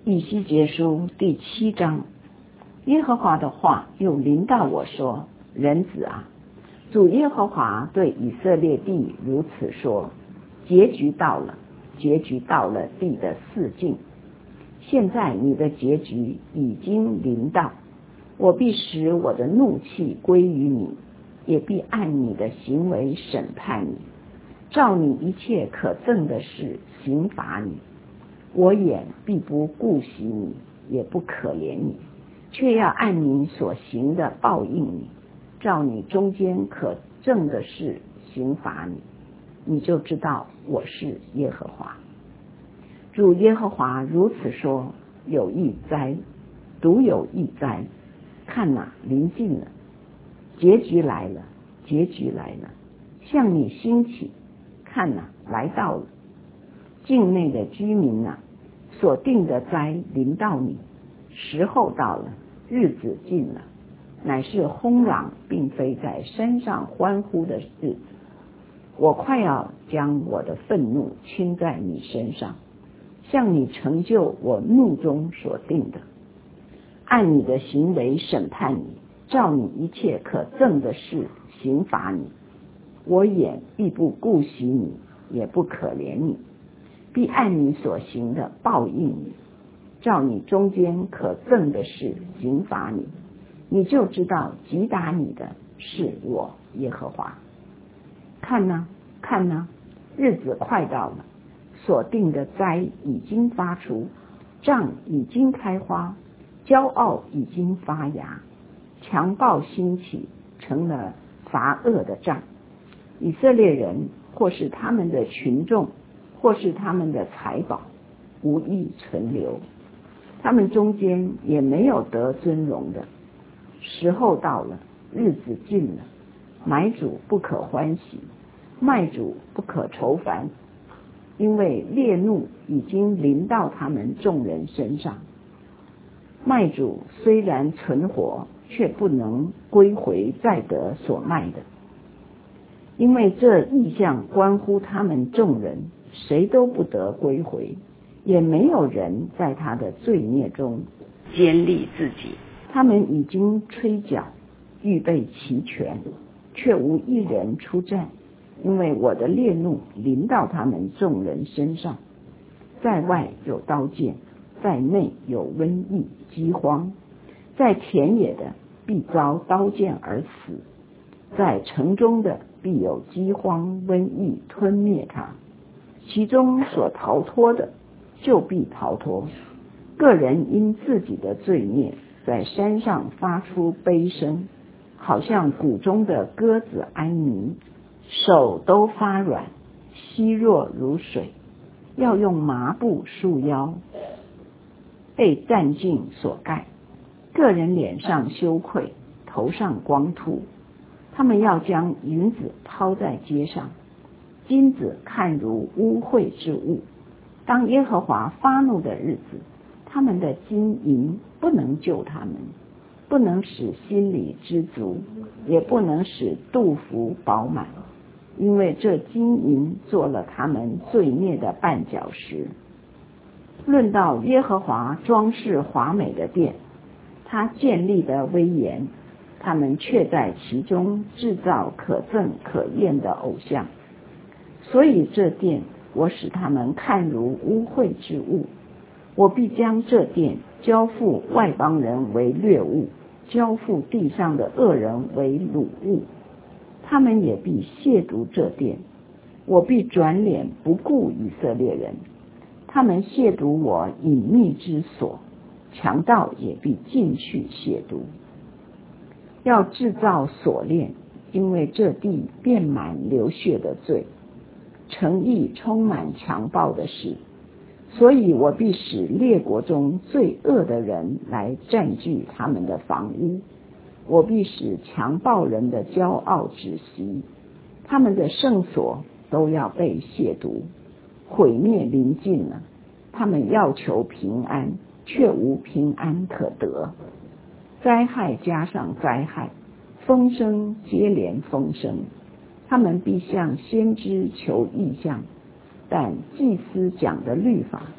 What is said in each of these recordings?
以西结书第7章，耶和华的话又临到我说：人子啊，主耶和华对以色列地如此说：结局到了，结局到了地的四境。现在你的结局已经临到，我必使我的怒气归于你，也必按你的行为审判你，照你一切可憎的事刑罚你。我眼必不顾惜你，也不可怜你，却要按你所行的报应你，照你中间可憎的事刑罚你。你就知道我是耶和华。主耶和华如此说：有一灾，独有一灾，看哪，临近了，结局来了，结局来了，向你兴起，看哪，来到了。境内的居民啊，所定的灾临到你，时候到了，日子近了，乃是轰嚷并非在山上欢呼的日子。我快要将我的愤怒倾在你身上，向你成就我怒中所定的，按你的行为审判你，照你一切可憎的事刑罚你。我眼必不顾惜你，也不可怜你，必按你所行的报应你，照你中间可憎的事刑罚你。你就知道击打你的是我耶和华。看哪，看哪，日子快到了，所定的灾已经发出，杖已经开花，骄傲已经发芽，强暴兴起，成了罚恶的杖。以色列人或是他们的群众，或是他们的财宝，无一存留，他们中间也没有得尊荣的。时候到了，日子近了，买主不可欢喜，卖主不可愁烦，因为烈怒已经临到他们众人身上。卖主虽然存活，却不能归回再得所卖的，因为这异象关乎他们众人，谁都不得归回，也没有人在他的罪孽中坚立自己。他们已经吹角，预备齐全，却无一人出战，因为我的烈怒临到他们众人身上。在外有刀剑，在内有瘟疫饥荒，在田野的必遭刀剑而死，在城中的必有饥荒瘟疫吞灭他，其中所逃脱的就必逃脱。个人因自己的罪孽在山上发出悲声，好像谷中的鸽子哀鸣，手都发软，稀弱如水，要用麻布束腰，被战境所盖。个人脸上羞愧，头上光秃，他们要将银子抛在街上，金子看如污秽之物。当耶和华发怒的日子，他们的金银不能救他们，不能使心里知足，也不能使肚腹饱满，因为这金银做了他们罪孽的绊脚石。论到耶和华装饰华美的殿，他建立的威严，他们却在其中制造可憎可厌的偶像，所以这殿我使他们看如污秽之物。我必将这殿交付外邦人为掠物，交付地上的恶人为掳物，他们也必亵渎这殿。我必转脸不顾以色列人，他们亵渎我隐秘之所，强盗也必进去亵渎。要制造锁链，因为这地遍满流血的罪，城邑充满强暴的事，所以我必使列国中最恶的人来占据他们的房屋，我必使强暴人的骄傲止息，他们的圣所都要被亵渎。毁灭临近了，他们要求平安，却无平安可得。灾害加上灾害，风声接连风声，他们必向先知求异象，但祭司讲的律法，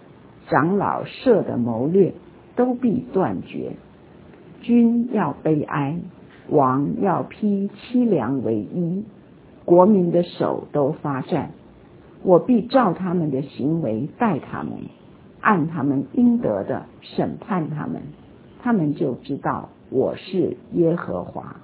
长老设的谋略都必断绝。君要悲哀，王要披凄凉为衣，国民的手都发战。我必照他们的行为待他们，按他们应得的审判他们，他们就知道我是耶和华。